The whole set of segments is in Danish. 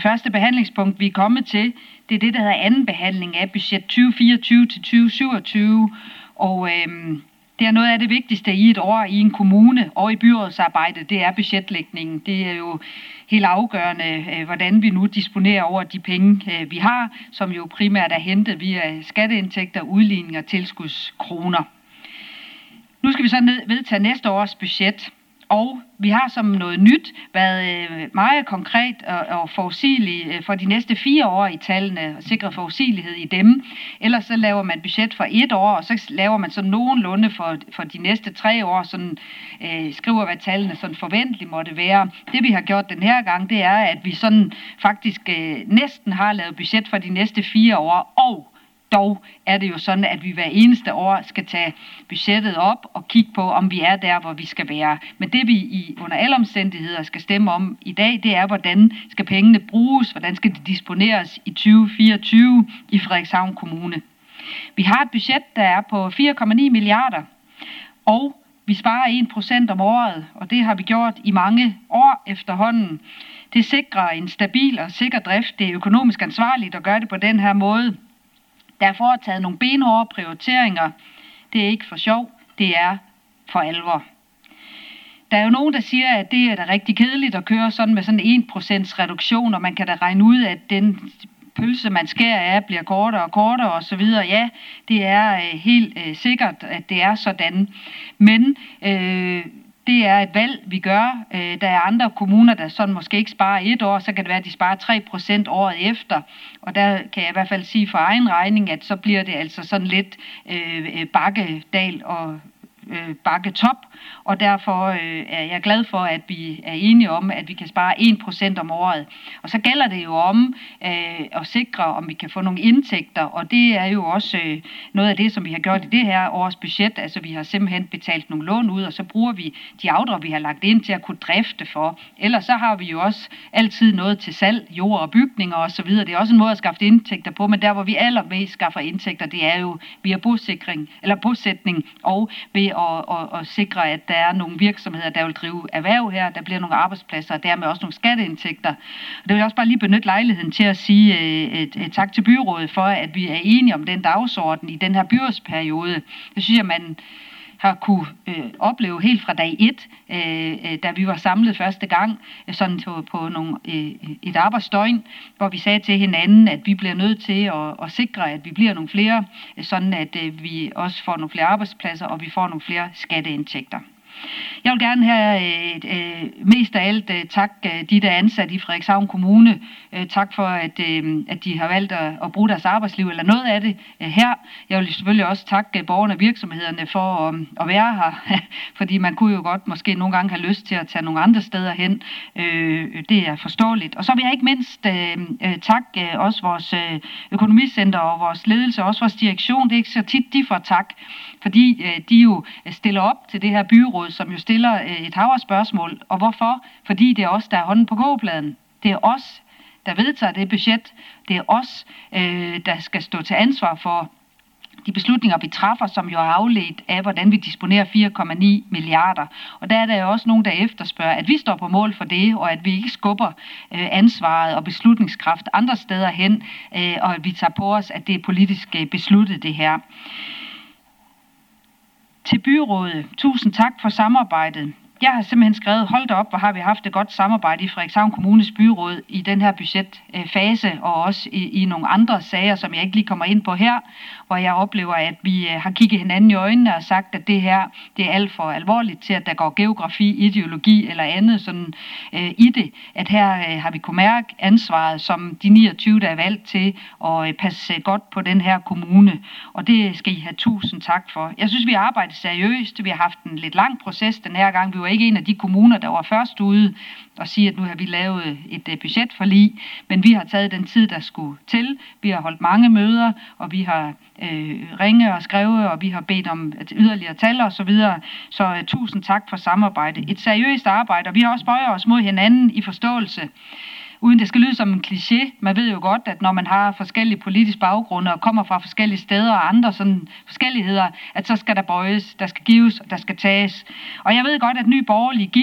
første behandlingspunkt, vi er kommet til, det er det, der hedder anden behandling af budget 2024 til 2027. Og det er noget af det vigtigste i et år i en kommune og i byrådsarbejdet, det er budgetlægningen. Det er jo helt afgørende, hvordan vi nu disponerer over de penge, vi har, som jo primært er hentet via skatteindtægter, udligning og tilskudskroner. Nu skal vi så vedtage næste års budget, og vi har som noget nyt været meget konkret og forudsigelige for de næste 4 år i tallene og sikret forudsigelighed i dem. Ellers så laver man budget for 1 år, og så laver man sådan nogenlunde for de næste 3 år, sådan skriver, hvad tallene sådan forventeligt måtte være. Det vi har gjort den her gang, det er, at vi sådan faktisk næsten har lavet budget for de næste 4 år, og dog er det jo sådan, at vi hver eneste år skal tage budgettet op og kigge på, om vi er der, hvor vi skal være. Men det vi under alle omstændigheder skal stemme om i dag, det er, hvordan skal pengene bruges, hvordan skal de disponeres i 2024 i Frederikshavn Kommune. Vi har et budget, der er på 4,9 milliarder, og vi sparer 1% om året, og det har vi gjort i mange år efterhånden. Det sikrer en stabil og sikker drift. Det er økonomisk ansvarligt at gøre det på den her måde. Der er foretaget nogle benhårde prioriteringer. Det er ikke for sjov, det er for alvor. Der er jo nogen, der siger, at det er da rigtig kedeligt at køre sådan med sådan 1% reduktion, og man kan da regne ud, at den pølse, man skærer af, bliver kortere og kortere osv. Ja, det er helt sikkert, at det er sådan. Men det er et valg, vi gør. Der er andre kommuner, der sådan måske ikke sparer 1 år, så kan det være, at de sparer 3% året efter. Og der kan jeg i hvert fald sige for egen regning, at så bliver det altså sådan lidt bakkedal og bakketop, og derfor er jeg glad for, at vi er enige om, at vi kan spare 1% om året. Og så gælder det jo om at sikre, om vi kan få nogle indtægter, og det er jo også noget af det, som vi har gjort i det her års budget. Altså vi har simpelthen betalt nogle lån ud, og så bruger vi de afdrag, vi har lagt ind til at kunne drifte for. Ellers så har vi jo også altid noget til salg, jord og bygninger osv. Det er også en måde at skaffe indtægter på, men der, hvor vi allermest skaffer indtægter, det er jo via bosætning og ved at sikre, at der er nogle virksomheder, der vil drive erhverv her, der bliver nogle arbejdspladser, og dermed også nogle skatteindtægter. Og det vil jeg også bare lige benytte lejligheden til at sige tak til byrådet for, at vi er enige om den dagsorden i den her byrådsperiode. Det synes jeg, man har kunne opleve helt fra dag 1, da vi var samlet første gang sådan på et arbejdsdøgn, hvor vi sagde til hinanden, at vi bliver nødt til at sikre, at vi bliver nogle flere, sådan at vi også får nogle flere arbejdspladser, og vi får nogle flere skatteindtægter. Jeg vil gerne have mest af alt takke de, der er ansat i Frederikshavn Kommune. Tak for, at de har valgt at bruge deres arbejdsliv, eller noget af det her. Jeg vil selvfølgelig også takke borgerne og virksomhederne for at være her, fordi man kunne jo godt måske nogle gange have lyst til at tage nogle andre steder hen. Det er forståeligt. Og så vil jeg ikke mindst takke også vores økonomicenter og vores ledelse, og også vores direktion. Det er ikke så tit, de får tak, fordi de jo stiller op til det her byråd, som jo stiller et hav af spørgsmål. Og hvorfor? Fordi det er os, der er hånden på kogepladen. Det er os, der vedtager det budget. Det er os, der skal stå til ansvar for de beslutninger, vi træffer, som jo er afledt af, hvordan vi disponerer 4,9 milliarder. Og der er der jo også nogen, der efterspørger, at vi står på mål for det, og at vi ikke skubber ansvaret og beslutningskraft andre steder hen, og at vi tager på os, at det er politisk besluttet det her. Til byrådet, tusind tak for samarbejdet. Jeg har simpelthen skrevet, hold da op, hvor har vi haft et godt samarbejde i Frederikshavn Kommunes byråd i den her budgetfase, og også i nogle andre sager, som jeg ikke lige kommer ind på her, hvor jeg oplever, at vi har kigget hinanden i øjnene og sagt, at det her det er alt for alvorligt til, at der går geografi, ideologi eller andet sådan, i det. At her har vi kunnet mærke ansvaret som de 29, der er valgt til at passe godt på den her kommune, og det skal I have tusind tak for. Jeg synes, vi har arbejdet seriøst. Vi har haft en lidt lang proces den her gang. Vi var ikke en af de kommuner, der var først ude og sige, at nu har vi lavet et budgetforlig, men vi har taget den tid, der skulle til. Vi har holdt mange møder, og vi har ringet og skrevet, og vi har bedt om yderligere tal og så videre. Så tusind tak for samarbejde. Et seriøst arbejde, og vi har også bøjet os mod hinanden i forståelse. Uden det skal lyde som en kliché. Man ved jo godt, at når man har forskellige politiske baggrunde og kommer fra forskellige steder og andre sådan forskelligheder, at så skal der bøjes, der skal gives og der skal tages. Og jeg ved godt, at Nye Borgerlige gik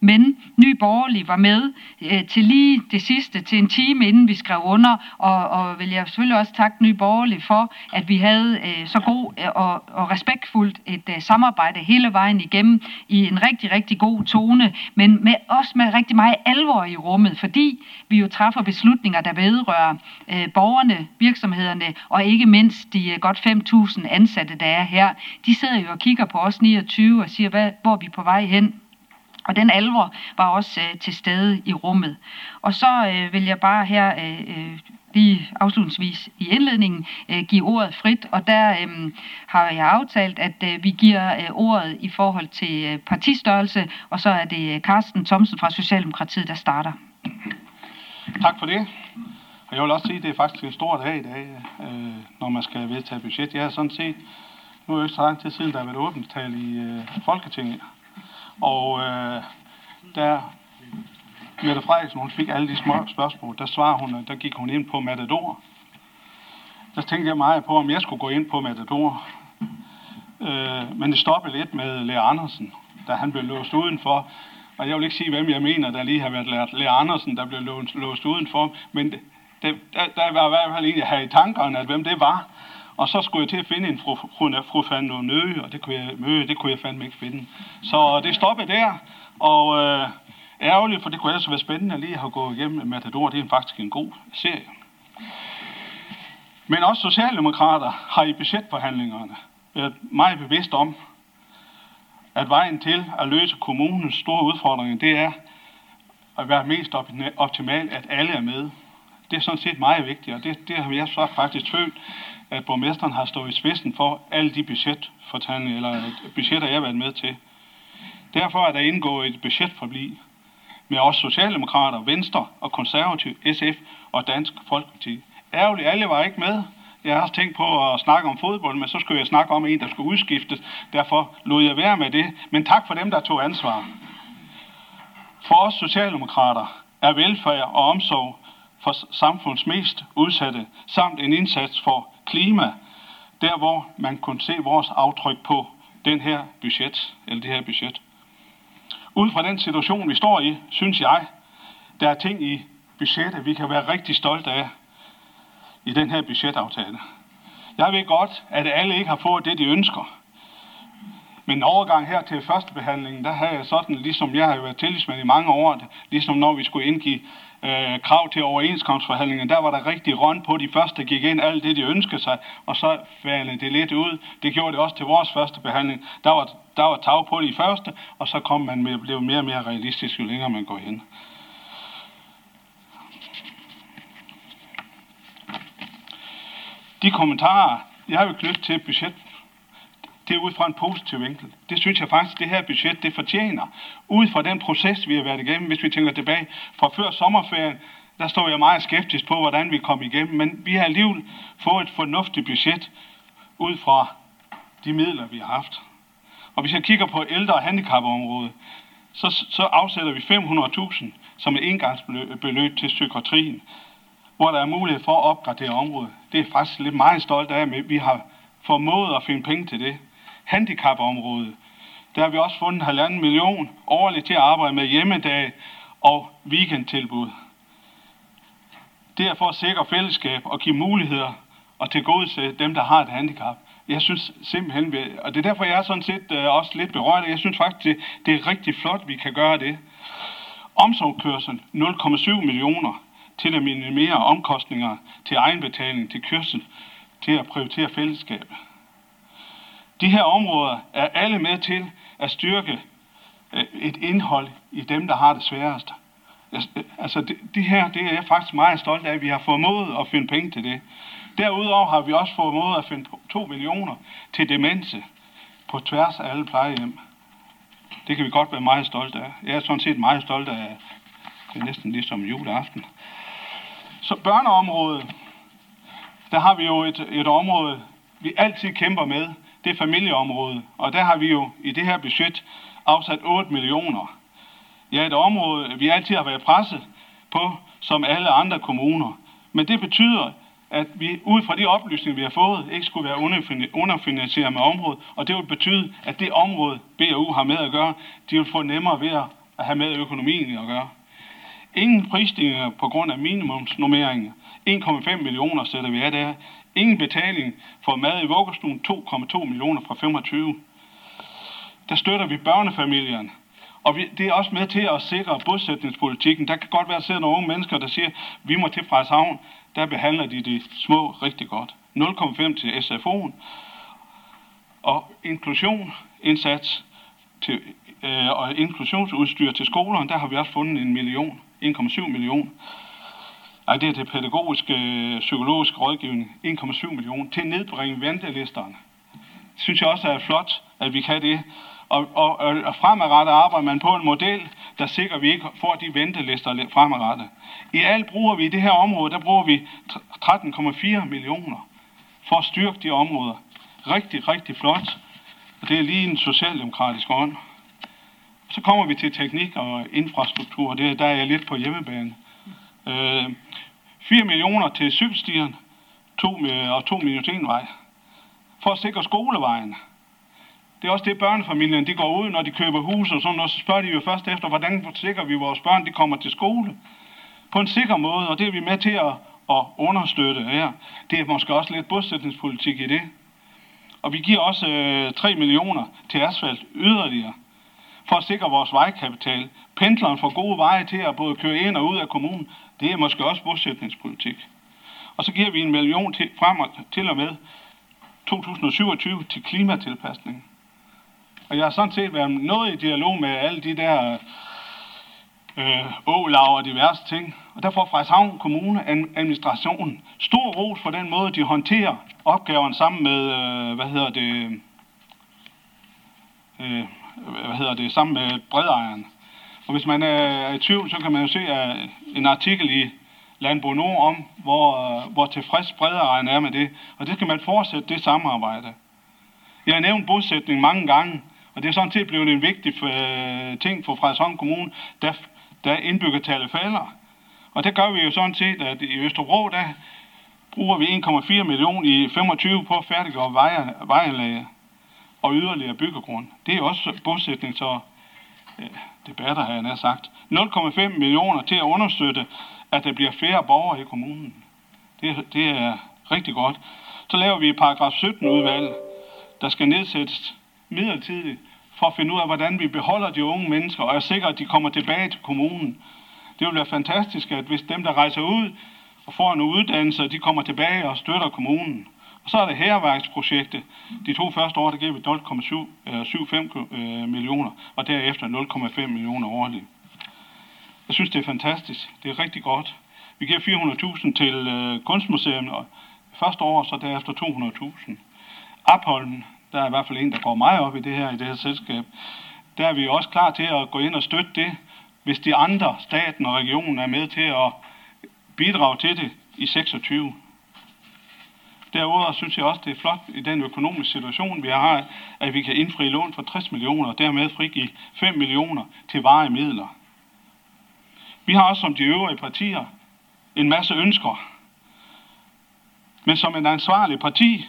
men Nye Borgerlige var med til lige det sidste, til en time inden vi skrev under, og vil jeg selvfølgelig også takke Nye Borgerlige for, at vi havde så god og respektfuldt et samarbejde hele vejen igennem i en rigtig, rigtig god tone, men også med rigtig meget alvor i rummet, fordi vi jo træffer beslutninger, der vedrører borgerne, virksomhederne og ikke mindst de godt 5.000 ansatte, der er her. De sidder jo og kigger på os 29 og siger, hvor er vi på vej hen? Og den alvor var også til stede i rummet. Og så vil jeg bare her lige afslutningsvis i indledningen give ordet frit, og der har jeg aftalt, at vi giver ordet i forhold til partistørrelse, og så er det Carsten Thomsen fra Socialdemokratiet, der starter. Tak for det. Og jeg vil også sige, at det er faktisk en stor dag i dag, når man skal vedtage budget. Jeg har sådan set, nu er det ikke så lang tid siden, der har været åbningstale i Folketinget, og der Mette Frederiksen, hun fik alle de små spørgsmål, der gik hun ind på Matador. Der tænkte jeg meget på, om jeg skulle gå ind på Matador. Men det stoppede lidt med Lea Andersen, da han blev låst udenfor. Og jeg vil ikke sige, hvem jeg mener, der lige har været Lea Andersen, der blev låst udenfor. Men der var i hvert fald en, jeg havde i tankerne, at hvem det var. Og så skulle jeg til at finde en fru Fandme Nøge, og det kunne jeg fandme ikke finde. Så det stoppede der, og ærgerligt, for det kunne ellers være spændende at lige have gået igennem med Matador. Det er faktisk en god serie. Men også socialdemokrater har i budgetforhandlingerne været meget bevidst om, at vejen til at løse kommunens store udfordringer, det er at være mest optimalt, at alle er med. Det er sådan set meget vigtigt, og det har jeg så faktisk følt, at borgmesteren har stået i spidsen for alle de budgetforhandlinger, eller budgetter, jeg har været med til. Derfor er der indgået et budgetforlig med os socialdemokrater, Venstre og Konservativ, SF og Dansk Folkeparti. Ærgerligt, alle var ikke med. Jeg har også tænkt på at snakke om fodbold, men så skulle jeg snakke om en, der skulle udskiftes. Derfor lod jeg være med det. Men tak for dem, der tog ansvar. For os socialdemokrater er velfærd og omsorg for samfundets mest udsatte, samt en indsats for klima, der hvor man kunne se vores aftryk på det her budget. Ud fra den situation, vi står i, synes jeg, der er ting i budgettet, vi kan være rigtig stolte af i den her budgetaftale. Jeg ved godt, at alle ikke har fået det, de ønsker. Men overgang her til førstebehandlingen, der har jeg sådan, ligesom jeg har været tillidsmand i mange år, ligesom når vi skulle indgive krav til overenskomstforhandlingen, der var der rigtig røn på de første, der gik ind alt det, de ønskede sig, og så faldt det lidt ud. Det gjorde det også til vores første behandling. Der var tag på de første, og så kom man med at blive mere og mere realistisk, jo længere man går hen. De kommentarer, jeg vil knytte til budget, det er ud fra en positiv vinkel. Det synes jeg faktisk, det her budget, det fortjener. Ud fra den proces, vi har været igennem, hvis vi tænker tilbage fra før sommerferien, der står jeg meget skeptisk på, hvordan vi kom igennem. Men vi har alligevel fået et fornuftigt budget ud fra de midler, vi har haft. Og hvis jeg kigger på ældre- og handicapområdet, så afsætter vi 500.000 som et engangsbeløb til psykiatrien, hvor der er mulighed for at opgradere området. Det er faktisk lidt meget stolt af, at vi har formået at finde penge til det. Handicapområdet, der har vi også fundet 1,5 million årligt til at arbejde med hjemmedage og weekendtilbud. Det er for at sikre fællesskab og give muligheder og tilgodese dem, der har et handicap. Jeg synes simpelthen, og det er derfor, jeg er sådan set også lidt berørt. Jeg synes faktisk, det er rigtig flot, vi kan gøre det. Omsorgskørsel 0,7 millioner til at minimere omkostninger til egenbetaling til kørsel, til at prioritere fællesskab. De her områder er alle med til at styrke et indhold i dem, der har det sværest. Altså det er jeg faktisk meget stolt af, at vi har formået at finde penge til det. Derudover har vi også formået at finde 2 millioner til demense på tværs af alle plejehjem. Det kan vi godt være meget stolte af. Jeg er sådan set meget stolt af, det er næsten ligesom juleaften. Så børneområdet, der har vi jo et område, vi altid kæmper med. Det er familieområdet, og der har vi jo i det her budget afsat 8 millioner. Ja, et område, vi altid har været presset på, som alle andre kommuner. Men det betyder, at vi ud fra de oplysninger, vi har fået, ikke skulle være underfinansieret med området, og det vil betyde, at det område, BAU har med at gøre, de vil få nemmere ved at at have med økonomien at gøre. Ingen prisstigninger på grund af minimumsnormeringer. 1,5 millioner sætter vi af der. Ingen betaling for mad i vuggestuen. 2,2 millioner fra 25. Der støtter vi børnefamilierne. Og det er også med til at sikre bosætningspolitikken. Der kan godt være, at der sidder nogle unge mennesker, der siger, vi må til Frederikshavn. Der behandler de små rigtig godt. 0,5 til SFO'en. Og inklusionindsats til, og inklusionsudstyr til skolerne, der har vi også fundet 1,7 million. Det er til pædagogisk, psykologisk rådgivning, 1,7 million. Til at nedbringe ventelisterne. Det synes jeg også er flot, at vi kan det. Og fremadrettet arbejder man på en model, der sikrer, at vi ikke får de ventelister fremadrettet. I alt bruger vi i det her område, der bruger vi 13,4 millioner for at styrke de områder. Rigtig, rigtig flot. Og det er lige en socialdemokratisk ånd. Så kommer vi til teknik og infrastruktur. Der er jeg lidt på hjemmebane. 4 millioner til cykelstierne, 2 minus 1 vej. For at sikre skolevejen. Det er også det, børnefamilien de går ud, når de køber hus og sådan noget, så spørger de jo først efter, hvordan sikrer vi vores børn, de kommer til skole. På en sikker måde, og det er vi med til at understøtte her. Det er måske også lidt bosætningspolitik i det. Og vi giver også 3 millioner til asfalt yderligere, for at sikre vores vejkapital. Pendleren får gode veje til at både køre ind og ud af kommunen. Det er måske også bosætningspolitik. Og så giver vi 1 million til og med 2027 til klimatilpasning. Og jeg har sådan set været noget i dialog med alle de der ålav og diverse ting. Og der får Frederikshavn Kommune administrationen stor ros for den måde, de håndterer opgaverne sammen med, sammen med bredejeren. Og hvis man er i tvivl, så kan man jo se en artikel i Landbrug Nord om, hvor tilfreds bredejeren er med det. Og det skal man fortsætte, det samarbejde. Jeg har nævnt bosætning mange gange, og det er sådan set blevet en vigtig ting for Frederikshavn Kommune, da indbyggertallet falder. Og det gør vi jo sådan set, at i Østerbro, der bruger vi 1,4 millioner i 25 på at færdiggøre vejanlæg og yderligere byggegrund. Det er jo også bosætning, så debatter har jeg nær sagt. 0,5 millioner til at understøtte, at der bliver flere borgere i kommunen. Det er rigtig godt. Så laver vi paragraf 17-udvalg, der skal nedsættes midlertidigt, for at finde ud af, hvordan vi beholder de unge mennesker, og er sikre, at de kommer tilbage til kommunen. Det vil være fantastisk, at hvis dem, der rejser ud og får en uddannelse, de kommer tilbage og støtter kommunen. Og så er det hærværksprojektet. De 2 første år, der giver vi 0,75 millioner, og derefter 0,5 millioner årligt. Jeg synes, det er fantastisk. Det er rigtig godt. Vi giver 400.000 til Kunstmuseet første år, så derefter 200.000. Apholmen, der er i hvert fald en, der går meget op i det her selskab. Der er vi også klar til at gå ind og støtte det, hvis de andre, staten og regionen, er med til at bidrage til det i 26. Derudover synes jeg også, det er flot i den økonomiske situation, vi har, at vi kan indfri lån for 60 millioner, og dermed frigive 5 millioner til varige midler. Vi har også som de øvrige partier en masse ønsker. Men som en ansvarlig parti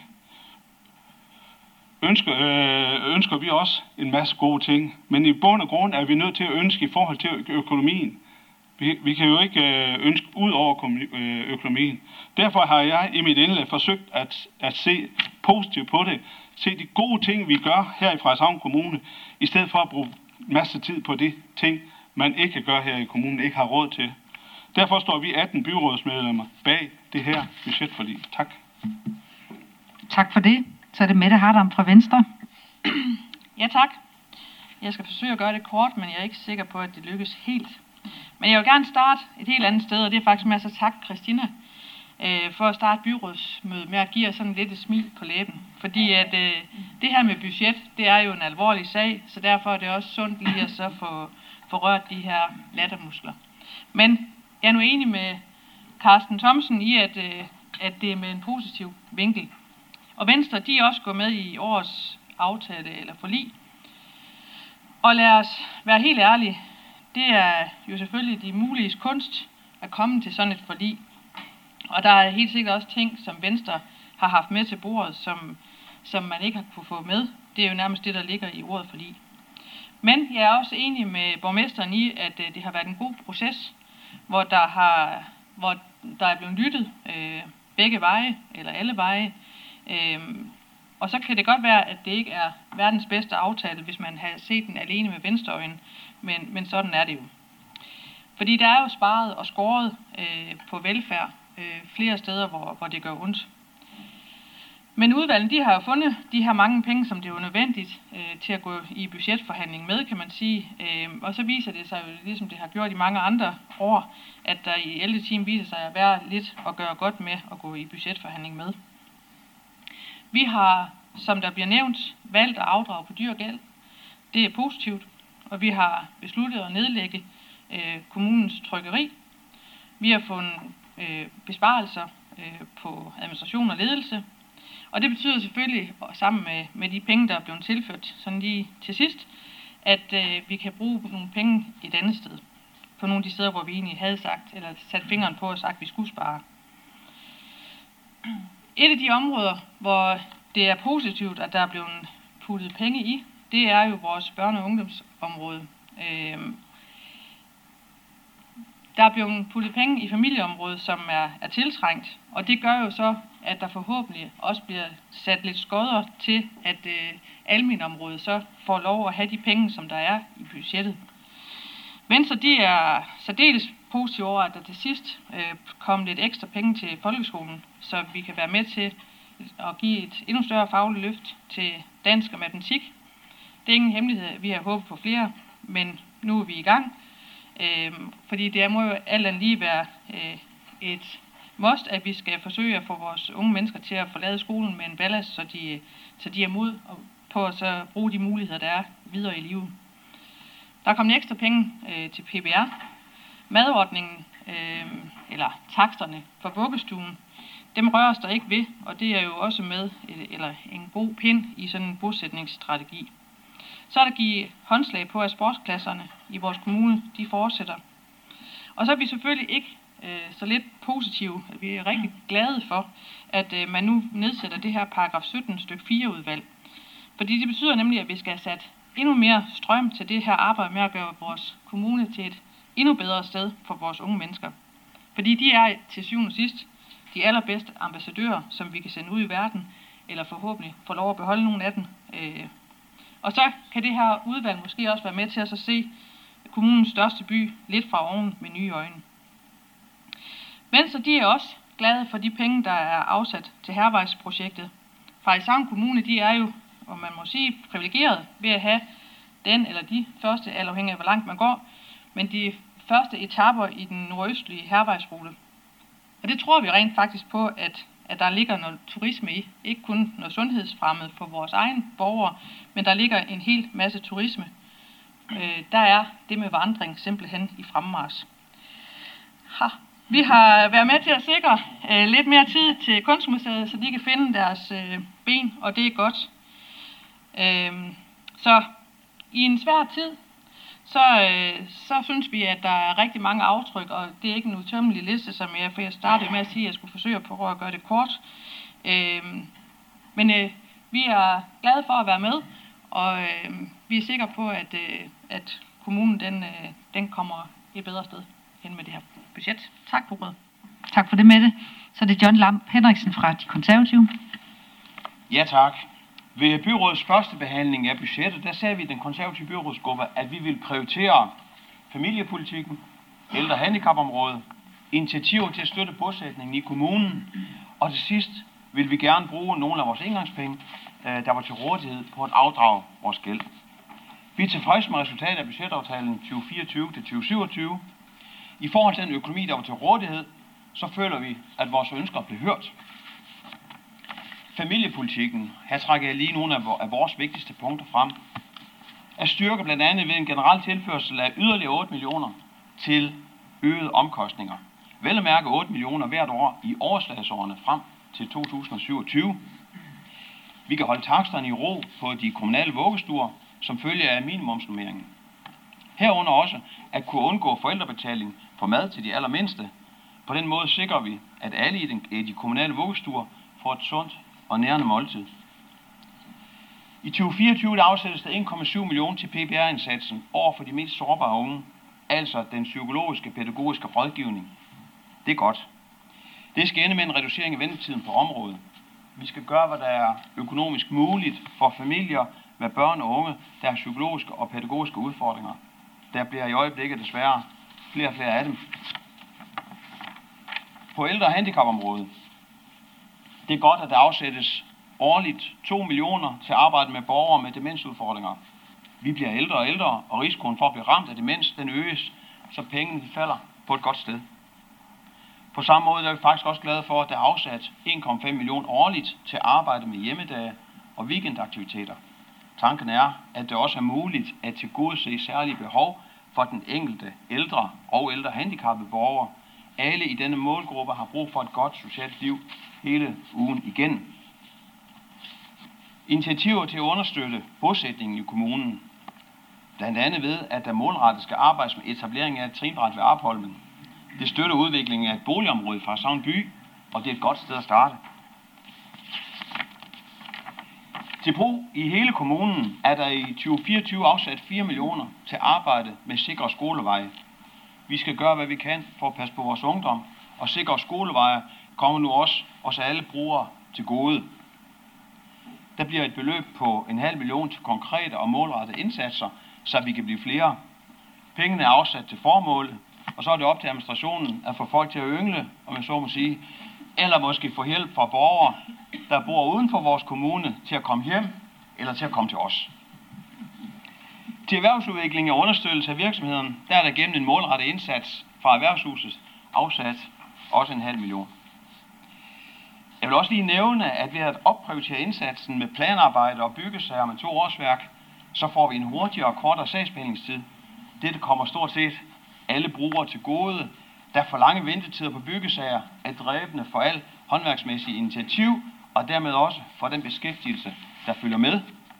ønsker vi også en masse gode ting. Men i bund og grund er vi nødt til at ønske i forhold til økonomien. Vi kan jo ikke ønske ud over økonomien. Derfor har jeg i mit indlæg forsøgt at se positivt på det. Se de gode ting, vi gør her i Frederikshavn Kommune, i stedet for at bruge masse tid på de ting, man ikke gør her i kommunen, ikke har råd til. Derfor står vi 18 byrådsmedlemmer bag det her budgetforlig. Tak. Tak for det. Så er det Mette Hardam fra Venstre. Ja, tak. Jeg skal forsøge at gøre det kort, men jeg er ikke sikker på, at det lykkes helt. Men jeg vil gerne starte et helt andet sted, og det er faktisk med at så takke Christina for at starte byrådsmødet med at give os sådan lidt et smil på læben. Fordi at det her med budget, det er jo en alvorlig sag, så derfor er det også sundt lige at så få rørt de her lattermuskler. Men jeg er nu enig med Carsten Thomsen i, at det er med en positiv vinkel. Og Venstre, de er også gået med i årets aftale eller forlig. Og lad os være helt ærlige, det er jo selvfølgelig de muliges kunst at komme til sådan et forlig. Og der er helt sikkert også ting, som Venstre har haft med til bordet, som man ikke har kunne få med. Det er jo nærmest det, der ligger i ordet forlig. Men jeg er også enig med borgmesteren i, at det har været en god proces, hvor der er blevet lyttet begge veje, eller alle veje. Og så kan det godt være, at det ikke er verdens bedste aftale, hvis man har set den alene med venstreøjen, men sådan er det jo. Fordi der er jo sparet og skåret på velfærd flere steder, hvor det gør ondt. Men udvalgene, de har jo fundet de her mange penge, som det er nødvendigt til at gå i budgetforhandling med, kan man sige. Og så viser det sig jo, ligesom det har gjort i mange andre år, at der i 11. time viser sig at være lidt at gøre godt med at gå i budgetforhandling med. Vi har, som der bliver nævnt, valgt at afdrage på dyr gæld. Det er positivt, og vi har besluttet at nedlægge kommunens trykkeri. Vi har fundet besparelser på administration og ledelse. Og det betyder selvfølgelig, sammen med de penge, der er blevet tilført sådan lige til sidst, at vi kan bruge nogle penge et andet sted. På nogle af de steder, hvor vi egentlig havde sagt, eller sat fingeren på og sagt, at vi skulle spare. Et af de områder, hvor det er positivt, at der er blevet puttet penge i, det er jo vores børne- og ungdomsområde. Der er blevet puttet penge i familieområdet, som er tiltrængt, og det gør jo så, at der forhåbentlig også bliver sat lidt skodder til, at almenområdet så får lov at have de penge, som der er i budgettet. Venstre, de er særdeles positive over, at der til sidst kom lidt ekstra penge til folkeskolen, så vi kan være med til at give et endnu større fagligt løft til dansk og matematik. Det er ingen hemmelighed, vi har håbet på flere, men nu er vi i gang. Fordi det må jo alt andet lige være et must, at vi skal forsøge at få vores unge mennesker til at forlade skolen med en ballast, så de er mod på at så bruge de muligheder, der er videre i livet. Der er kommet ekstra penge til PBR. Madordningen, eller taksterne for vuggestuen, dem røres der ikke ved, og det er jo også med en god pind i sådan en bosætningsstrategi. Så er der givet håndslag på, at sportsklasserne i vores kommune, de fortsætter. Og så er vi selvfølgelig ikke så lidt positive. Vi er rigtig glade for, at man nu nedsætter det her paragraf 17 stykke 4 udvalg. Fordi det betyder nemlig, at vi skal have sat endnu mere strøm til det her arbejde med at gøre vores kommune til et endnu bedre sted for vores unge mennesker. Fordi de er til syvende og sidst de allerbedste ambassadører, som vi kan sende ud i verden, eller forhåbentlig få lov at beholde nogle af dem. Og så kan det her udvalg måske også være med til at så se kommunens største by lidt fra oven med nye øjne. Venstre, de er også glade for de penge, der er afsat til Hærvejsprojektet. Frederikshavn Kommune, de er jo, og man må sige, privilegeret ved at have den eller de første, alt afhængig af hvor langt man går, men de første etaper i den nordøstlige Hærvejsrute. Og det tror vi rent faktisk på, at der ligger noget turisme i. Ikke kun noget sundhedsfremmed for vores egen borgere, men der ligger en hel masse turisme. Der er det med vandring simpelthen i fremmarch. Vi har været med til at sikre lidt mere tid til Kunstmuseet, så de kan finde deres ben, og det er godt. Så i en svær tid, så synes vi, at der er rigtig mange aftryk, og det er ikke en udtømmelig liste, som jeg startede med at sige, at jeg skulle forsøge at prøve at gøre det kort. Men vi er glade for at være med, og vi er sikre på, at kommunen den kommer et bedre sted hen med det her budget. Tak for ordet. Tak for det, Mette. Så er det John Lamp Henriksen fra De Konservative. Ja, tak. Ved byrådets første behandling af budgettet, der sagde vi i den konservative byrådsgruppe, at vi vil prioritere familiepolitikken, ældre- og handicapområdet, initiativer til at støtte bosætningen i kommunen, og til sidst vil vi gerne bruge nogle af vores engangspenge, der var til rådighed på at afdrage vores gæld. Vi er tilfredse med resultatet af budgetaftalen 2024-2027. I forhold til den økonomi, der var til rådighed, så føler vi, at vores ønsker blev hørt. Familiepolitikken, her trækker jeg lige nogle af vores vigtigste punkter frem, er styrket blandt andet ved en generel tilførsel af yderligere 8 millioner til øgede omkostninger. Vel at mærke 8 millioner hvert år i overslagsårene frem til 2027. Vi kan holde taksterne i ro på de kommunale vuggestuer, som følge af minimumsnormeringen. Herunder også at kunne undgå forældrebetaling for mad til de allermindste. På den måde sikrer vi, at alle i de kommunale vuggestuer får et sundt og nærende måltid. I 2024 der afsættes der 1,7 millioner til PPR-indsatsen over for de mest sårbare unge, altså den psykologiske, pædagogiske rådgivning. Det er godt. Det skal ende med en reducering af ventetiden på området. Vi skal gøre, hvad der er økonomisk muligt for familier med børn og unge, der har psykologiske og pædagogiske udfordringer. Der bliver i øjeblikket desværre flere og flere af dem. På ældre- og handicapområdet. Det er godt, at der afsættes årligt 2 millioner til at arbejde med borgere med demensudfordringer. Vi bliver ældre og ældre, og risikoen for at blive ramt af demens, den øges, så pengene falder på et godt sted. På samme måde er vi faktisk også glade for, at der er afsat 1,5 millioner årligt til at arbejde med hjemmedage og weekendaktiviteter. Tanken er, at det også er muligt at tilgodese særlige behov for den enkelte ældre og ældre handicappede borgere. Alle i denne målgruppe har brug for et godt socialt liv hele ugen igen. Initiativer til at understøtte bosætningen i kommunen. Blandt andet ved, at der målrettet skal arbejdes med etablering af et trinbræt ved Arpholmen. Det støtter udviklingen af et boligområde fra Savn by, og det er et godt sted at starte. Til brug i hele kommunen er der i 2024 afsat 4 millioner til arbejde med sikre skoleveje. Vi skal gøre, hvad vi kan for at passe på vores ungdom, og sikre skoleveje kommer nu også alle brugere til gode. Der bliver et beløb på 0,5 million til konkrete og målrettede indsatser, så vi kan blive flere. Pengene er afsat til formålet, og så er det op til administrationen at få folk til at yngle, om jeg så må sige, eller måske få hjælp fra borgere, der bor uden for vores kommune, til at komme hjem eller til at komme til os. Til erhvervsudvikling og understøttelse af virksomheden, der er der gennem en målrettet indsats fra Erhvervshuset afsat også 0,5 million. Jeg vil også lige nævne, at ved at opprioritere indsatsen med planarbejde og byggesager med 2 årsværk, så får vi en hurtigere og kortere sagsbehandlingstid. Dette kommer stort set alle brugere til gode, da for lange ventetider på byggesager er dræbende for al håndværksmæssig initiativ, og dermed også for den beskæftigelse, der følger med.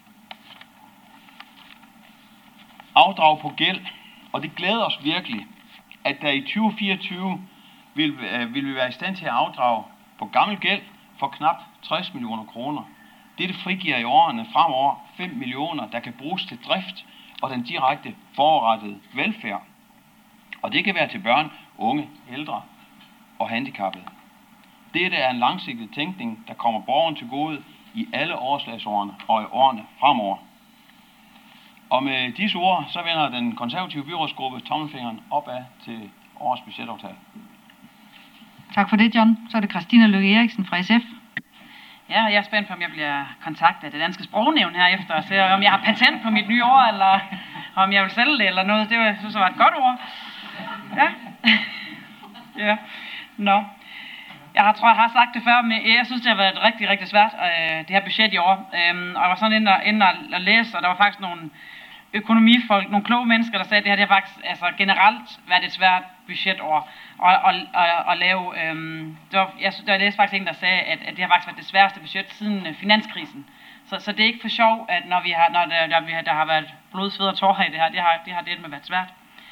Afdrag på gæld, og det glæder os virkelig, at der i 2024 vil vi være i stand til at afdrage på gammel gæld for knap 60 millioner kroner. Dette frigiver i årene fremover 5 millioner, der kan bruges til drift og den direkte forrettede velfærd. Og det kan være til børn, unge, ældre og handicappede. Dette er en langsigtet tænkning, der kommer borgeren til gode i alle overslagsårene og i årene fremover. Og med disse ord, så vender den konservative byrådsgruppe tommelfingeren opad til årets budgetaftale. Tak for det, John. Så er det Christina Lykke Eriksen fra SF. Ja, jeg er spændt på, om jeg bliver kontaktet af det danske sprognævn her efter, og se, om jeg har patent på mit nye ord, eller om jeg vil sælge det, eller noget. Det synes jeg var et godt ord. Ja. Ja. Nå. Jeg tror, jeg har sagt det før, men jeg synes, det har været rigtig, rigtig svært, det her budget i år. Og jeg var sådan inde og læse, og der var faktisk nogle økonomifolk, nogle kloge mennesker, der sagde, at det her det har faktisk generelt været et svært budgetår at lave. Jeg læste faktisk en, der sagde, at det har faktisk været det sværeste budget siden finanskrisen. Så det er ikke for sjov, at når der har været blod, sved og tårer i det her, det har det med været svært.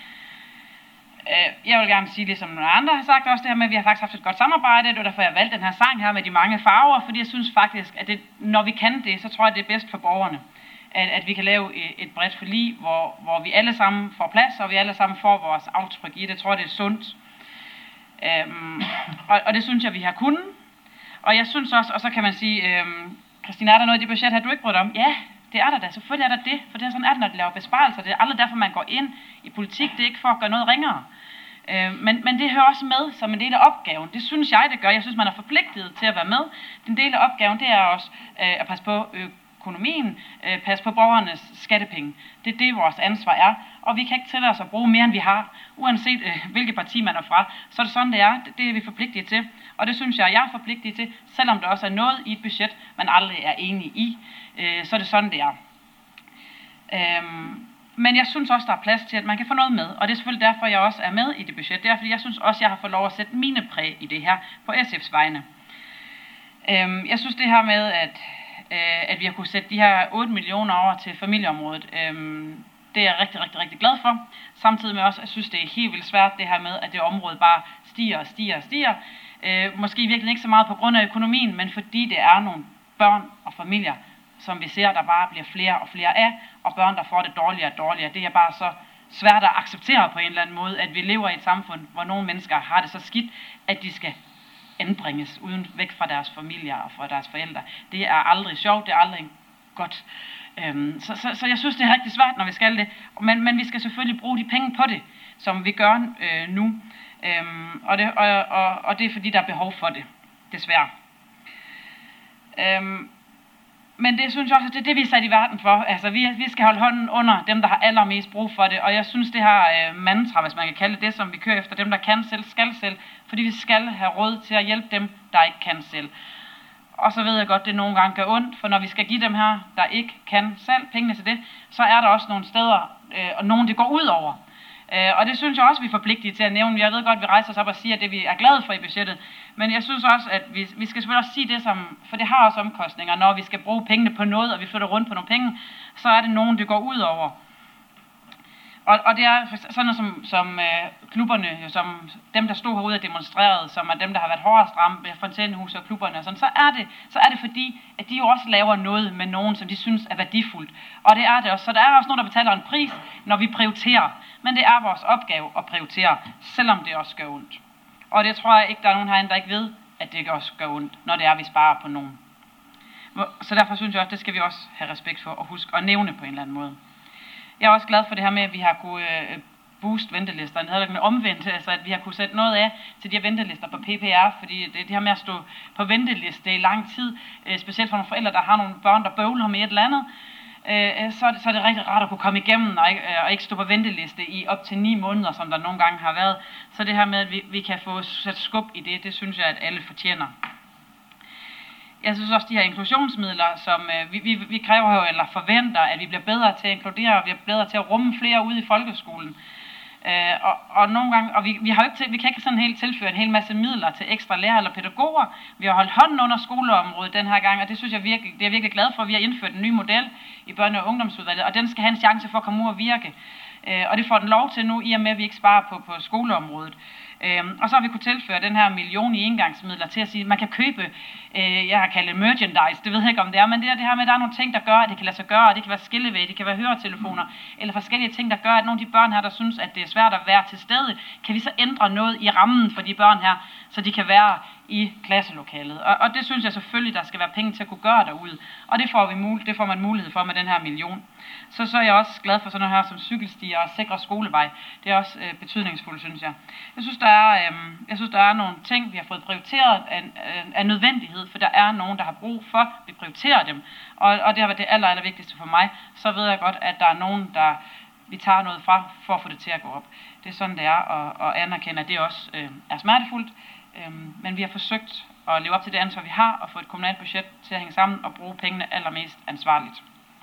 Jeg vil gerne sige, ligesom nogle andre har sagt også det her med, at vi har faktisk haft et godt samarbejde. Det var derfor, jeg valgte den her sang her med de mange farver, fordi jeg synes faktisk, at når vi kan det, så tror jeg, det er bedst for borgerne. At vi kan lave et bredt forlig, hvor vi alle sammen får plads, og vi alle sammen får vores aftryk i det. Jeg tror, det er sundt. Og det synes jeg, vi har kunnet. Og jeg synes også, og så kan man sige, Christina, er der noget i det budget her, du ikke brugt om? Ja, det er der da. Selvfølgelig er der det. For det er sådan, at når de laver besparelser, det er aldrig derfor, man går ind i politik. Det er ikke for at gøre noget ringere. Men det hører også med som en del af opgaven. Det synes jeg, det gør. Jeg synes, man er forpligtet til at være med. Den del af opgaven, det er også at passe på økonomien, passe på borgernes skattepenge. Det er det, vores ansvar er. Og vi kan ikke tillade os at bruge mere, end vi har. Uanset hvilket parti man er fra, så er det sådan, det er. Det er vi forpligtet til. Og det synes jeg er forpligtet til, selvom der også er noget i et budget, man aldrig er enig i. Så er det sådan, det er. Men jeg synes også, der er plads til, at man kan få noget med. Og det er selvfølgelig derfor, jeg også er med i det budget. Det er, fordi jeg synes også, jeg har fået lov at sætte mine præg i det her på SF's vegne. Jeg synes det her med, at vi har kunne sætte de her 8 millioner over til familieområdet, det er jeg rigtig, rigtig, rigtig glad for. Samtidig med også, jeg synes, det er helt vildt svært det her med, at det område bare stiger og stiger og stiger. Måske virkelig ikke så meget på grund af økonomien, men fordi det er nogle børn og familier, som vi ser, der bare bliver flere og flere af, og børn, der får det dårligere og dårligere. Det er bare så svært at acceptere på en eller anden måde, at vi lever i et samfund, hvor nogle mennesker har det så skidt, at de skal anbringes uden væk fra deres familier og fra deres forældre. Det er aldrig sjovt, det er aldrig godt. Så jeg synes, det er rigtig svært, når vi skal det. Men vi skal selvfølgelig bruge de penge på det, som vi gør nu. Og det er fordi, der er behov for det, desværre. Men det synes jeg også, at det er det, vi er sat i verden for. Altså, vi skal holde hånden under dem, der har allermest brug for det. Og jeg synes, det her mantra, hvis man kan kalde det, som vi kører efter, dem, der kan selv, skal selv. Fordi vi skal have råd til at hjælpe dem, der ikke kan selv. Og så ved jeg godt, det nogle gange gør ondt, for når vi skal give dem her, der ikke kan selv, pengene til det, så er der også nogle steder, og nogen det går ud over. Og det synes jeg også, vi er forpligtige til at nævne. Jeg ved godt, vi rejser os op og siger, at det vi er glade for i budgettet. Men jeg synes også, at vi skal selvfølgelig også sige det, for det har også omkostninger. Når vi skal bruge pengene på noget, og vi flytter rundt på nogle penge, så er det nogen, det går ud over. Og det er sådan noget som klubberne, som dem, der stod herude og demonstrerede, som er dem, der har været hårdest ramt, fontænehuse og klubberne og sådan, så er det fordi, at de jo også laver noget med nogen, som de synes er værdifuldt. Og det er det også. Så der er også nogen, der betaler en pris, når vi prioriterer. Men det er vores opgave at prioritere, selvom det også gør ondt. Og det tror jeg ikke, der er nogen herinde, der ikke ved, at det også gør ondt, når det er, vi sparer på nogen. Så derfor synes jeg også, det skal vi også have respekt for og huske at nævne på en eller anden måde. Jeg er også glad for det her med, at vi har kunne booste ventelisterne. Det havde omvendt, altså at vi har kunne sætte noget af til de her ventelister på PPR, fordi det her med at stå på venteliste i lang tid, specielt for nogle forældre, der har nogle børn, der bøvler med et eller andet, så er det rigtig rart at kunne komme igennem og ikke stå på venteliste i op til 9 måneder, som der nogle gange har været. Så det her med, at vi kan få sat skub i det synes jeg, at alle fortjener. Jeg synes også, de her inklusionsmidler, som vi kræver jo, eller forventer, at vi bliver bedre til at inkludere, og vi bliver bedre til at rumme flere ude i folkeskolen. Og nogle gange, og vi kan ikke sådan helt tilføre en hel masse midler til ekstra lærere eller pædagoger. Vi har holdt hånden under skoleområdet den her gang, og det synes jeg virkelig, det er jeg virkelig glad for. Vi har indført en ny model i børne- og ungdomsudvalget, og den skal have en chance for at komme ud og virke. Og det får den lov til nu, i og med at vi ikke sparer på skoleområdet. Og så har vi kunne tilføre den her 1 million i engangsmidler til at sige, at man kan købe, jeg har kaldt det merchandise, det ved jeg ikke om det er, men det er det her med, at der er nogle ting, der gør, at det kan lade sig gøre, og det kan være skillevæg, det kan være høretelefoner, eller forskellige ting, der gør, at nogle af de børn her, der synes, at det er svært at være til stede, kan vi så ændre noget i rammen for de børn her, så de kan være i klasselokalet. Og det synes jeg selvfølgelig, der skal være penge til at kunne gøre derude, og det får man mulighed for med den her 1 million. Så er jeg også glad for sådan noget her som cykelstier og sikre skolevej. Det er også betydningsfuldt, synes jeg. Jeg synes, der er nogle ting, vi har fået prioriteret af nødvendighed, for der er nogen, der har brug for, vi prioriterer dem. Og det har været det aller vigtigste for mig. Så ved jeg godt, at der er nogen, der vi tager noget fra, for at få det til at gå op. Det er sådan, det er, og anerkende, at det også er smertefuldt. Men vi har forsøgt at leve op til det ansvar, vi har, og få et kommunalt budget til at hænge sammen og bruge pengene allermest ansvarligt.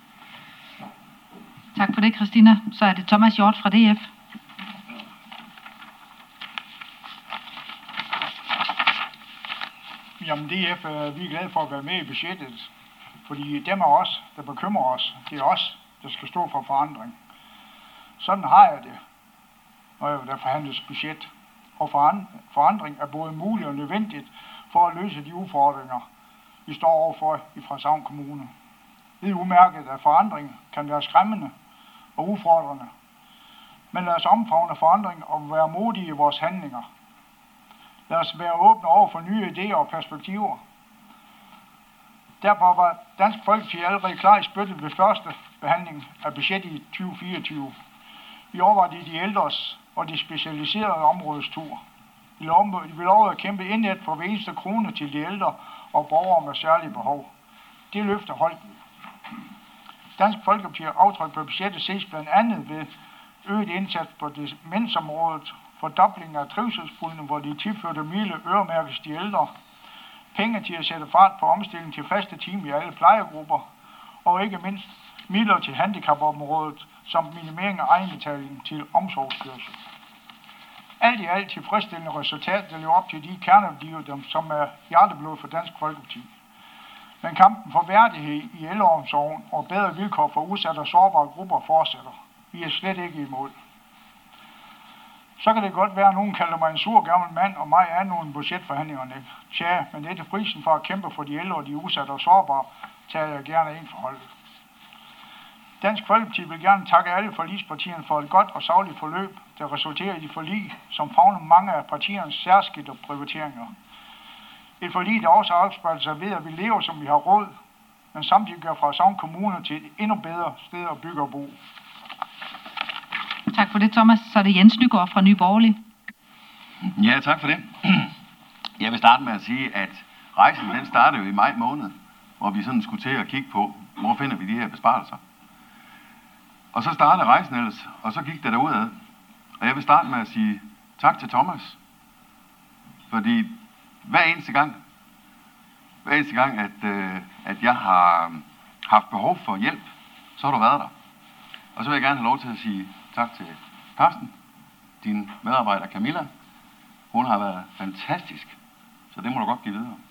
Tak for det, Christina. Så er det Thomas Hjort fra DF. Jamen DF, vi er glade for at være med i budgettet, fordi dem af os, der bekymrer os, det er os, der skal stå for forandring. Sådan har jeg det, når der forhandles budget. Og forandring er både mulig og nødvendigt for at løse de udfordringer, vi står overfor i Frederikshavn Kommune. Det er udmærket, at forandring kan være skræmmende og udfordrende. Men lad os omfavne forandring og være modige i vores handlinger. Lad os være åbne over for nye idéer og perspektiver. Derfor var Dansk Folkeparti allerede klar i spyttet ved første behandling af budgettet i 2024. I år var det de ældres og de specialiserede områdes tur. Vi lovede at kæmpe indad for hver eneste krone til de ældre og borgere med særlige behov. Det løfte holdt vi. Dansk Folkeparti aftryk på budgettet ses blandt andet ved øget indsats på demensområdet, fordobling af trivselspuljen, hvor de tilførte midler øremærkes de ældre, penge til at sætte fart på omstilling til faste team i alle plejegrupper, og ikke mindst midler til handicapområdet, som minimering af egenbetaling til omsorgskørsel. Alt i alt tilfredsstillende resultat, der lever op til de kerneværdier, som er hjerteblod for Dansk Folkeparti. Men kampen for værdighed i ældreomsorgen og bedre vilkår for udsatte og sårbare grupper fortsætter. Vi er slet ikke i mål. Så kan det godt være, at nogen kalder mig en sur gammel mand, og mig er nogle budgetforhandlingerne. Tja, men det er prisen for at kæmpe for de ældre og de udsatte og sårbare, tager jeg gerne ind for holdet. Dansk Folkeparti vil gerne takke alle forligspartierne for et godt og sagligt forløb, der resulterer i de forlig, som favner mange af partiernes særskilte prioriteringer. Et forlig, der også afspejler sig ved, at vi lever, som vi har råd, men samtidig gør fra Sogn Kommune til et endnu bedre sted at bygge og bo. Tak for det, Thomas. Så er det Jens Nygaard fra Nye Borgerlige. Ja, tak for det. Jeg vil starte med at sige, at rejsen den startede jo i maj måned, hvor vi sådan skulle til at kigge på, hvor finder vi de her besparelser. Og så startede rejsen ellers, og så gik det derudad. Og jeg vil starte med at sige tak til Thomas. Fordi hver eneste gang, at jeg har haft behov for hjælp, så har du været der. Og så vil jeg gerne have lov til at sige tak til Carsten, din medarbejder Camilla. Hun har været fantastisk, så det må du godt give videre.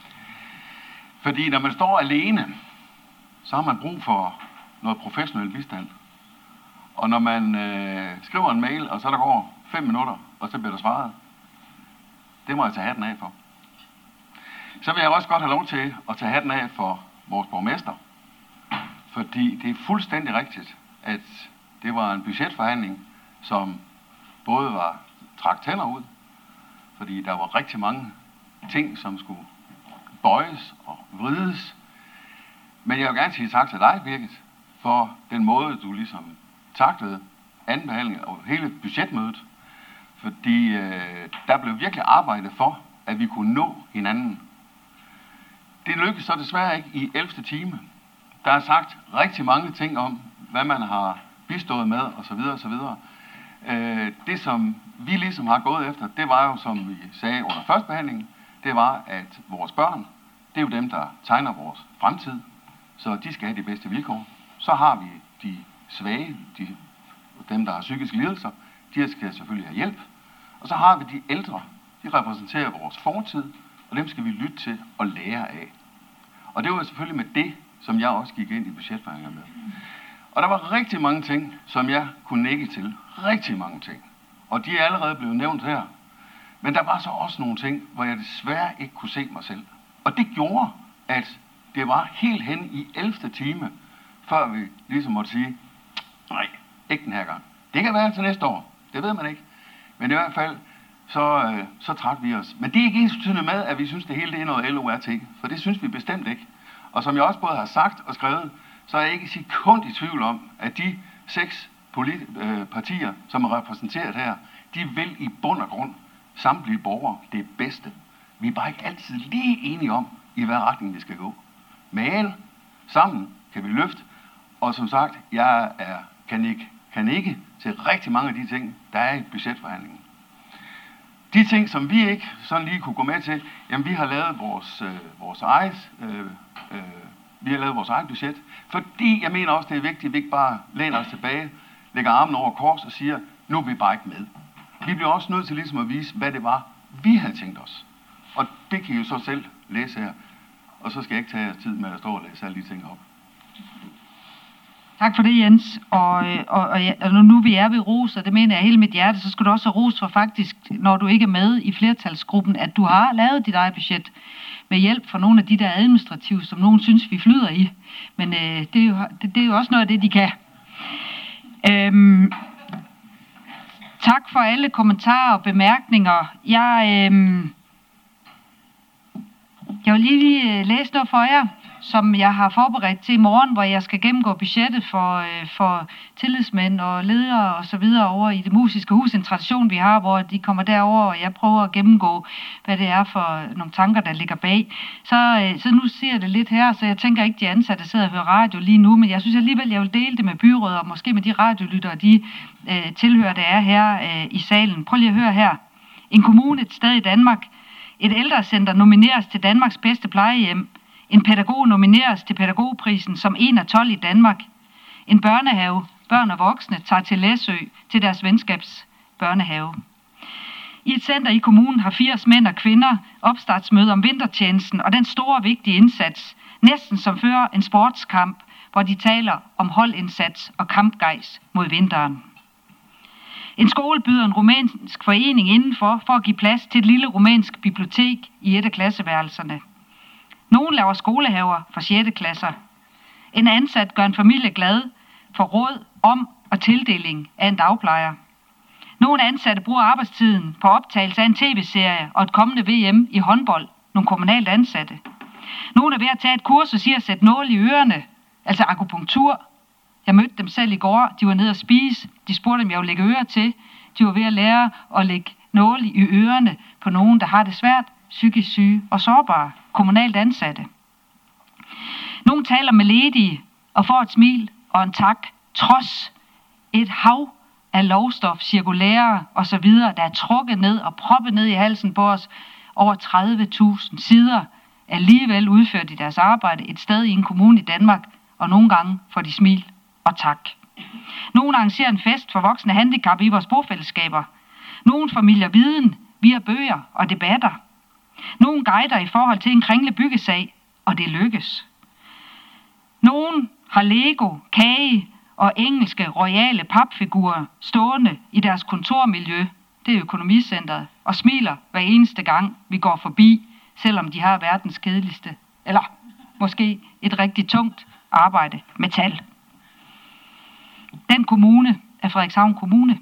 Fordi når man står alene, så har man brug for noget professionel bistand. Og når man skriver en mail, og så der går 5 minutter, og så bliver der svaret, det må jeg tage hatten af for. Så vil jeg også godt have lov til at tage hatten af for vores borgmester. Fordi det er fuldstændig rigtigt, at det var en budgetforhandling, som både var trak tænder ud, fordi der var rigtig mange ting, som skulle bøjes og vrides. Men jeg vil gerne sige tak til dig, Birgit, for den måde, du ligesom taklede anden behandling og hele budgetmødet. Fordi der blev virkelig arbejdet for, at vi kunne nå hinanden. Det lykkedes så desværre ikke i 11. time. Der er sagt rigtig mange ting om, hvad man har bistået med, osv. osv. Det, som vi ligesom har gået efter, det var jo, som vi sagde under første behandling, det var, at vores børn, det er jo dem, der tegner vores fremtid, så de skal have de bedste vilkår. Så har vi de svage, dem, der har psykiske lidelser, de skal selvfølgelig have hjælp. Og så har vi de ældre, de repræsenterer vores fortid, og dem skal vi lytte til og lære af. Og det var selvfølgelig med det, som jeg også gik ind i budgetforhandlinger med. Og der var rigtig mange ting, som jeg kunne nikke til. Rigtig mange ting. Og de er allerede blevet nævnt her. Men der var så også nogle ting, hvor jeg desværre ikke kunne se mig selv. Og det gjorde, at det var helt hen i 11. time, før vi ligesom måtte sige, nej, ikke den her gang. Det kan være til næste år. Det ved man ikke. Men i hvert fald, så trak vi os. Men det er ikke ensbetydende med, at vi synes, det hele det er noget LORT. For det synes vi bestemt ikke. Og som jeg også både har sagt og skrevet, så er jeg ikke sekund i tvivl om, at de 6 partier, som er repræsenteret her, de vil i bund og grund samtlige borgere det bedste. Vi er bare ikke altid lige enige om, i hvad retning vi skal gå. Men sammen kan vi løfte, og som sagt, jeg kan ikke til rigtig mange af de ting, der er i budgetforhandlingen. De ting, som vi ikke sådan lige kunne gå med til, jamen vi har lavet vores eget budget, fordi jeg mener også, det er vigtigt, at vi ikke bare læner os tilbage, lægger armen over kors og siger, nu er vi bare ikke med. Vi bliver også nødt til ligesom at vise, hvad det var, vi havde tænkt os. Og det kan I jo så selv læse her. Og så skal jeg ikke tage jeres tid med at stå og læse alle de ting op. Tak for det, Jens. Og nu vi er ved ros, og det mener jeg helt mit hjerte, så skal du også have ros for faktisk, når du ikke er med i flertalsgruppen, at du har lavet dit eget budget med hjælp fra nogle af de der administrative, som nogen synes, vi flyder i. Men det er jo også noget af det, de kan. Tak for alle kommentarer og bemærkninger. Jeg vil lige læse noget for jer, som jeg har forberedt til i morgen, hvor jeg skal gennemgå budgettet for tillidsmænd og ledere og så videre over i det musiske hus. En tradition, vi har, hvor de kommer derover, og jeg prøver at gennemgå, hvad det er for nogle tanker, der ligger bag. Så nu ser jeg det lidt her, så jeg tænker ikke, de ansatte sidder og hører radio lige nu, men jeg synes alligevel, jeg vil dele det med byrådet, og måske med de radiolyttere, de tilhører, der er her i salen. Prøv lige at høre her. En kommune et sted i Danmark. Et ældrecenter nomineres til Danmarks bedste plejehjem. En pædagog nomineres til pædagogprisen som 1 af 12 i Danmark. En børnehave, børn og voksne, tager til Læsø til deres venskabsbørnehave. I et center i kommunen har 80 mænd og kvinder opstartsmøde om vintertjenesten og den store vigtige indsats, næsten som fører en sportskamp, hvor de taler om holdindsats og kampgejst mod vinteren. En skole byder en rumænsk forening indenfor for at give plads til et lille rumænsk bibliotek i et af klasseværelserne. Nogle laver skolehaver for 6. klasser. En ansat gør en familie glad for råd om og tildeling af en dagplejer. Nogle ansatte bruger arbejdstiden på optagelse af en tv-serie og et kommende VM i håndbold. Nogle kommunalt ansatte. Nogle er ved at tage et kursus i at sætte nåle i ørerne, altså akupunktur. Jeg mødte dem selv i går. De var nede at spise. De spurgte, om jeg ville lægge ører til. De var ved at lære at lægge nåle i ørerne på nogen, der har det svært, psykisk syge og sårbare, kommunalt ansatte. Nogle taler med ledige og får et smil og en tak, trods et hav af lovstof, cirkulære osv., der er trukket ned og proppet ned i halsen på os. Over 30.000 sider alligevel udført i deres arbejde et sted i en kommune i Danmark, og nogle gange får de smil og tak. Nogle arrangerer en fest for voksne handicap i vores bofællesskaber. Nogle formidler viden via bøger og debatter. Nogle guider i forhold til en kringle byggesag, og det lykkes. Nogle har Lego, kage og engelske royale papfigurer stående i deres kontormiljø, det er økonomicentret, og smiler hver eneste gang vi går forbi, selvom de har verdens kedeligste, eller måske et rigtig tungt arbejde med tal. Den kommune er Frederikshavn Kommune.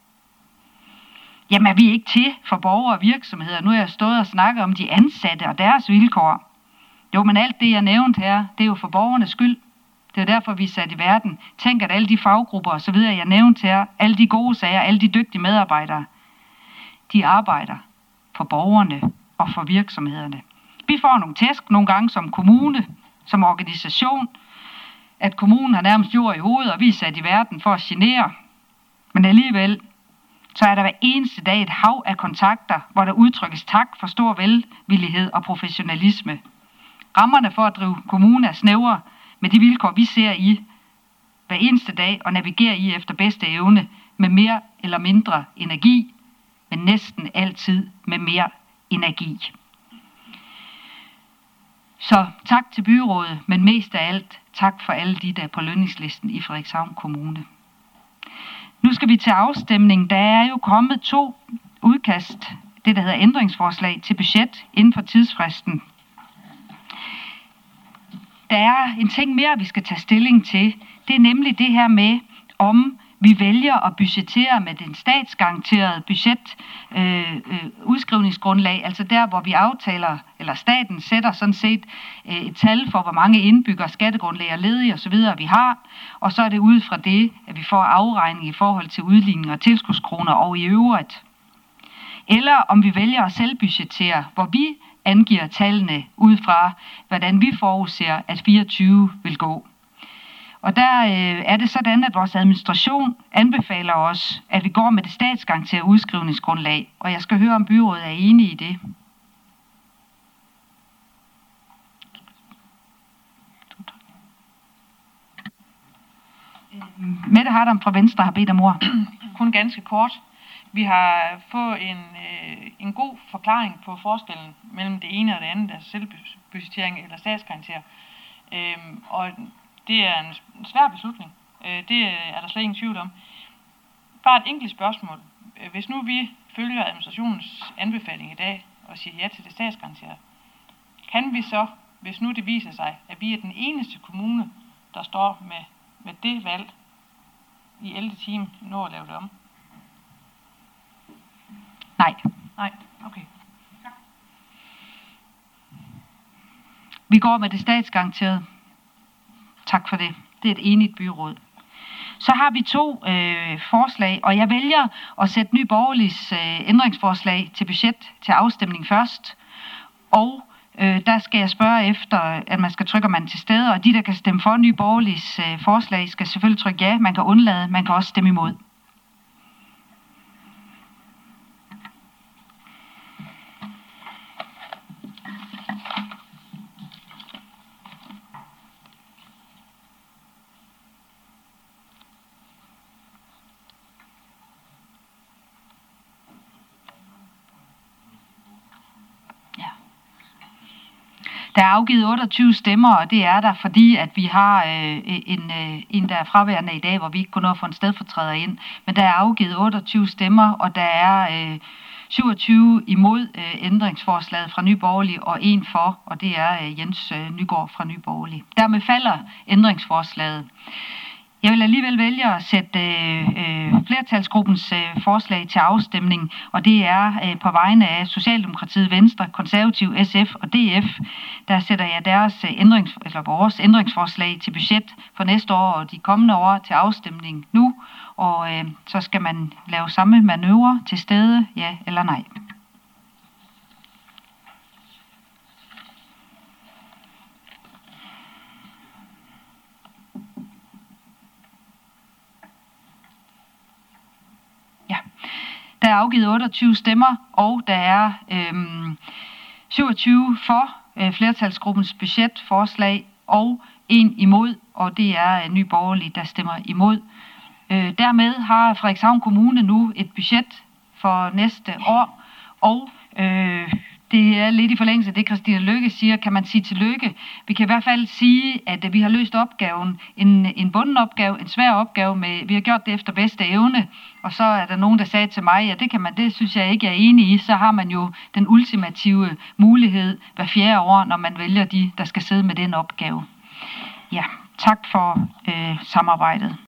Jamen er vi ikke til for borgere og virksomheder? Nu har jeg stået og snakket om de ansatte og deres vilkår. Jo, men alt det jeg nævnte her, det er jo for borgernes skyld. Det er derfor, vi er sat i verden. Tænk, at alle de faggrupper og så videre, jeg nævnte her, alle de gode sager, alle de dygtige medarbejdere, de arbejder for borgerne og for virksomhederne. Vi får nogle tæsk nogle gange som kommune, som organisation, at kommunen har nærmest jord i hovedet, og vi er sat i verden for at genere. Men alligevel, så er der hver eneste dag et hav af kontakter, hvor der udtrykkes tak for stor velvillighed og professionalisme. Rammerne for at drive kommune er snævre med de vilkår, vi ser i hver eneste dag og navigerer i efter bedste evne med mere eller mindre energi, men næsten altid med mere energi. Så tak til byrådet, men mest af alt tak for alle de, der er på lønningslisten i Frederikshavn Kommune. Nu skal vi til afstemning. Der er jo kommet 2 udkast, det der hedder ændringsforslag til budget inden for tidsfristen. Der er en ting mere, vi skal tage stilling til. Det er nemlig det her med, om vi vælger at budgettere med den statsgaranterede budget udskrivningsgrundlag, altså der, hvor vi aftaler, eller staten sætter sådan set et tal for, hvor mange indbyggere, skattegrundlag og ledige osv. vi har, og så er det ud fra det, at vi får afregning i forhold til udligning og tilskudskroner og i øvrigt. Eller om vi vælger at selvbudgettere, hvor vi angiver tallene ud fra, hvordan vi forudser, at 24 vil gå. Og der er det sådan, at vores administration anbefaler os, at vi går med det statsgaranterede udskrivningsgrundlag. Og jeg skal høre, om byrådet er enige i det. Mette Hardam fra Venstre har bedt om ord. Kun ganske kort. Vi har fået en god forklaring på forskellen mellem det ene og det andet, altså selvbudgettering eller statsgaranteret. Og det er en svær beslutning. Det er der slet ingen tvivl om. Bare et enkelt spørgsmål. Hvis nu vi følger administrationens anbefaling i dag og siger ja til det statsgaranterede, kan vi så, hvis nu det viser sig, at vi er den eneste kommune, der står med det valg i 11. time, nå at lave det om? Nej. Nej, okay. Vi går med det statsgaranterede. Tak for det. Det er et enigt byråd. Så har vi 2 forslag, og jeg vælger at sætte Nye Borgerliges ændringsforslag til budget til afstemning først. Og der skal jeg spørge efter, at man skal trykke, man til stede, og de, der kan stemme for Nye Borgerliges forslag, skal selvfølgelig trykke ja. Man kan undlade, man kan også stemme imod. Der er afgivet 28 stemmer, og det er der, fordi at vi har en, der er fraværende i dag, hvor vi ikke kunne nå at få en stedfortræder ind. Men der er afgivet 28 stemmer, og der er 27 imod ændringsforslaget fra Nye Borgerlige, og en for, og det er Jens Nygaard fra Nye Borgerlige. Dermed falder ændringsforslaget. Jeg vil alligevel vælge at sætte flertalsgruppens forslag til afstemning, og det er på vegne af Socialdemokratiet, Venstre, Konservativ, SF og DF. Der sætter jeg vores ændringsforslag til budget for næste år og de kommende år til afstemning nu, og så skal man lave samme manøvre til stede, ja eller nej. Der er afgivet 28 stemmer, og der er 27 for flertalsgruppens budgetforslag og en imod, og det er Nye Borgerlige, der stemmer imod. Dermed har Frederikshavn Kommune nu et budget for næste år, og det er lidt i forlængelse af det, Christine Lykke siger, kan man sige tillykke. Vi kan i hvert fald sige, at vi har løst opgaven, en bunden opgave, en svær opgave, vi har gjort det efter bedste evne, og så er der nogen, der sagde til mig, at det synes jeg ikke er enig i, så har man jo den ultimative mulighed hver 4. år, når man vælger de, der skal sidde med den opgave. Ja, tak for samarbejdet.